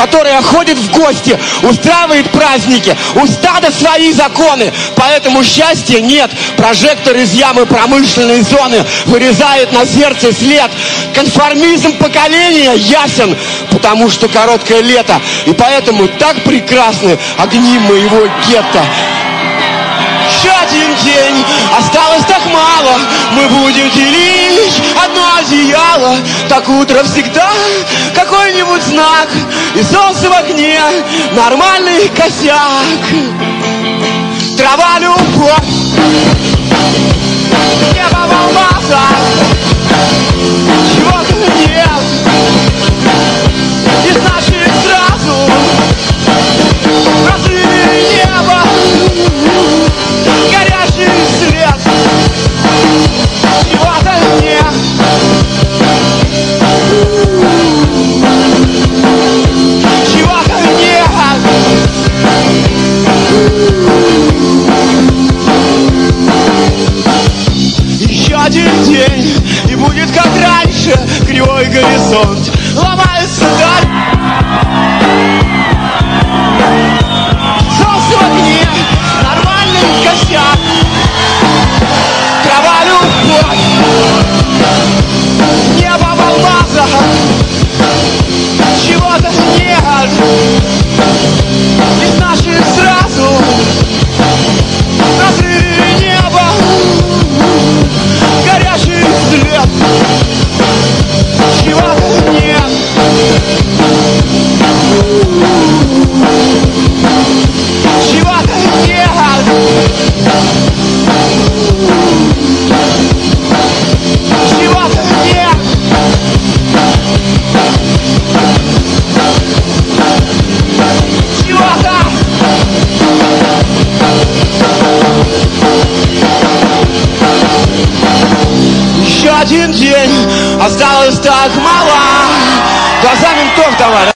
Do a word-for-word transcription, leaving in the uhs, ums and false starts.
которая ходит в гости, устраивает праздники, у стада свои законы, поэтому счастья нет. Прожектор из ямы промышленной зоны вырезает на сердце след. Конформизм поколения ясен, потому что короткое лето, и поэтому так прекрасны огни моего гетто. Еще один день, осталось так мало, мы будем делить одно одеяло. Так утро всегда какой-нибудь знак, и солнце в огне, нормальный косяк. Трава, любовь, небо в алмазах, чего-то нет, и значит сразу разрыли небо, горячий свет, чего-то нет. Чего-то нет. Еще один день, и будет как раньше, кривой горизонт ломается даль. Солнце в огне, нормальный косяк. Трава, любовь, небо в алмазах, чего-то нет, и значит сразу разрыли небо, горячий след, чего-то нет. Чего-то нет. Чего-то нет. Чего-то. Еще один день, осталось так мало. Глаза ментов давай.